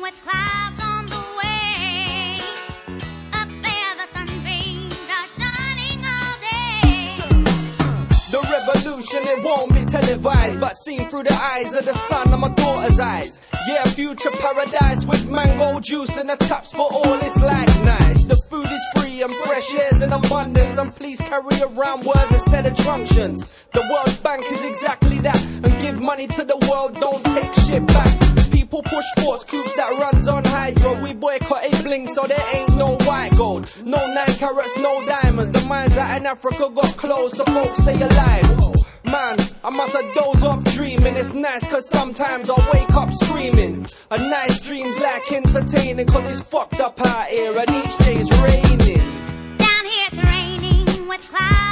with clouds on the way. Up there the sunbeams are shining all day. The revolution, it won't be televised, but seen through the eyes of the sun and my daughter's eyes. Yeah, future paradise with mango juice and the taps, but all is like nice. The food is free and fresh air's in abundance, and please carry around words instead of truncheons. The World Bank is exactly that, and give money to the world, don't take shit back. People push sports coups that runs on hydro. We boycott a bling so there ain't no white gold. No 9 carats, no diamonds. The mines out in Africa got closed so folks stay alive. Man, I must have dozed off dreaming. It's nice cause sometimes I wake up screaming. A nice dream's like entertaining, cause it's fucked up out here and each day's raining. Down here it's raining with clouds.